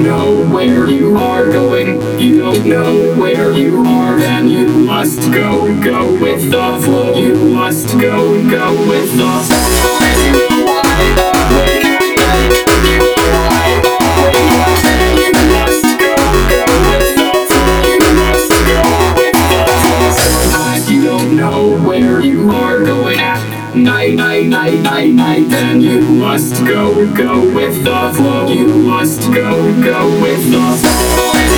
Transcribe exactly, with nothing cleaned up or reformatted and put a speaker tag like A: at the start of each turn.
A: don't know where you are going, you don't know where you are, then you must go, go with the flow. You must go, go with the flow. And you will ride the way I go. You will ride the way I go. You must go, go with the flow. You must go with the flow. Sometimes you don't know where you are going at night, night, night, night, night, then you must go, go with the flow. You must go, go with the flow.